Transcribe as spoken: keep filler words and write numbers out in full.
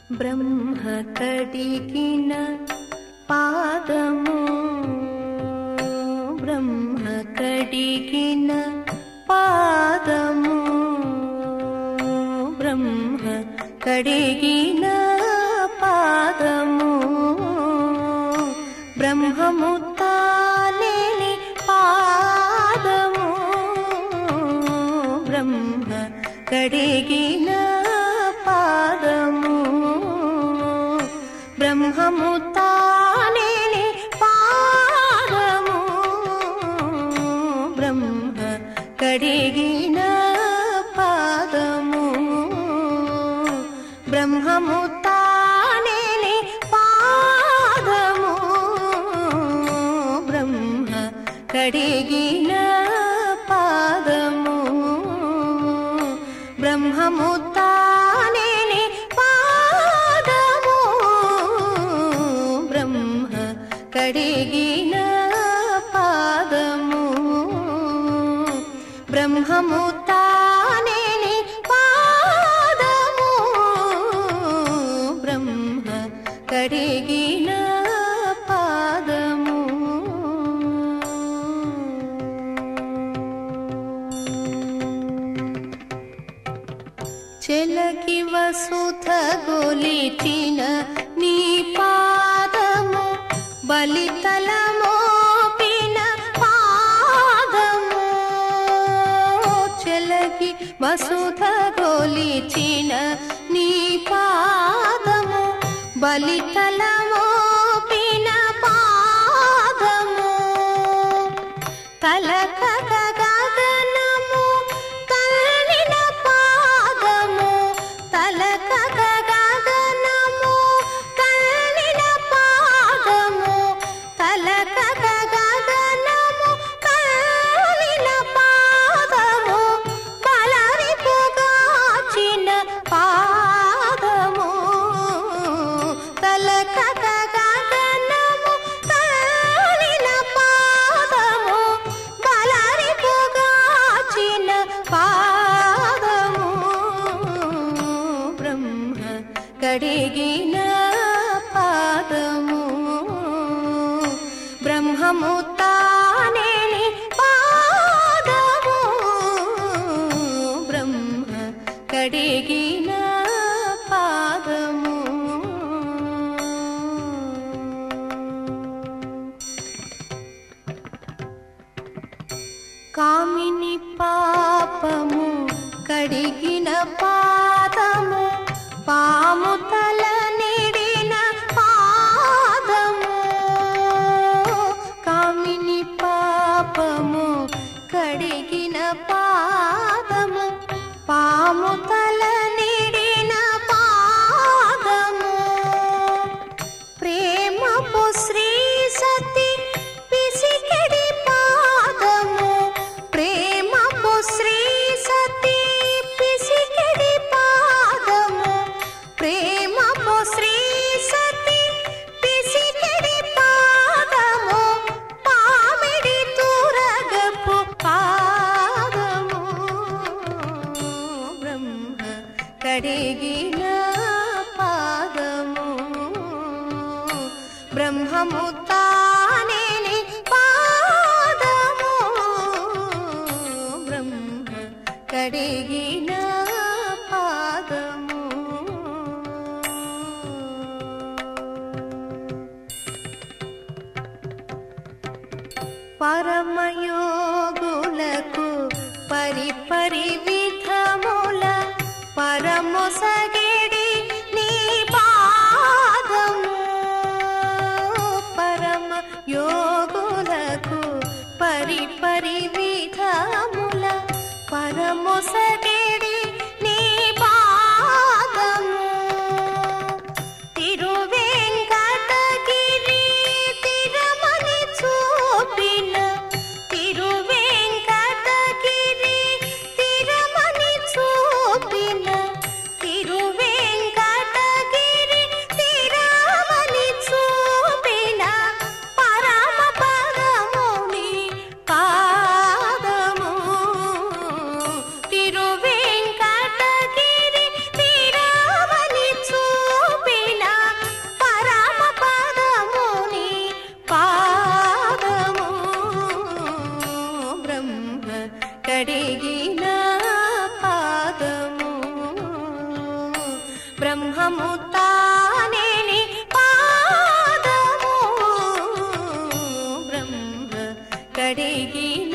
బ్రహ్మ కడిగిన పాదము బ్రహ్మ కడిగిన పాదము బ్రహ్మ కడిగిన పాదము బ్రహ్మము తానేని పాదము బ్రహ్మ కడిగిన పాదము బ్రహ్మము తానేని పాదము బ్రహ్మ కడిగిన పాదము బ్రహ్మము తానేని పాదము బ్రహ్మ కడిగిన పాదము బ్రహ్మము తానేని పాదము బ్రహ్మ కడిగిన పాదము బ్రహ్మము తానేని పాదము బ్రహ్మ కడిగిన పాదము చెలకి వసుధ గొలిచిన నీ పాదము బలితలమోపిన పాదము చెలకి వసుధ గొలిచిన నీ పాదము బలితలమోపిన పాదము తలక గగనము తల్లిన పాదము తలక గగనము తల్లిన పాదము తలక గగనము తల్లిన పాదము బలరిపుగాచిన పాదము తలక గగనము తల్లిన పాదము బలరిపుగాచిన పాదము బ్రహ్మ కడిగిన పాదము బ్రహ్మము తానేని పాదము బ్రహ్మ కడిగిన పాదము కామిని పాపము కడిగిన పాదము పాము తల నిడిన పాదము కామిని పాపము కడిగిన పాదము పాము తల నిడిన పాదము ప్రేమపు శ్రీ సతి పిసికెడి పాదము ప్రేమపు శ్రీ సతి పిసికెడి పాదము ప్రేమపు శ్రీ సతి పిసికెడి పాదము పామిడి తురగపు పాదము బ్రహ్మ కడిగిన పాదము బ్రహ్మము తానేని పాదము బ్రహ్మ కడిగిన పాదము పరమయోగులకు పరిపరి విధముల పరమొసగిడి నీ పాదము పరమ యోగులకు పరిపరి విధముల పరమొసగిడి నీ పాదము తిరువెంకటగిరి తిరుమని చూపిన తిరువెంకటగిరి తిరుమని చూపిన తిరువెంకటగిరి తిరుమని చూపిన పరమ పదముని పాదము తిరువె కడిగిన పాదము బ్రహ్మము తానేని పాదము బ్రహ్మ కడిగిన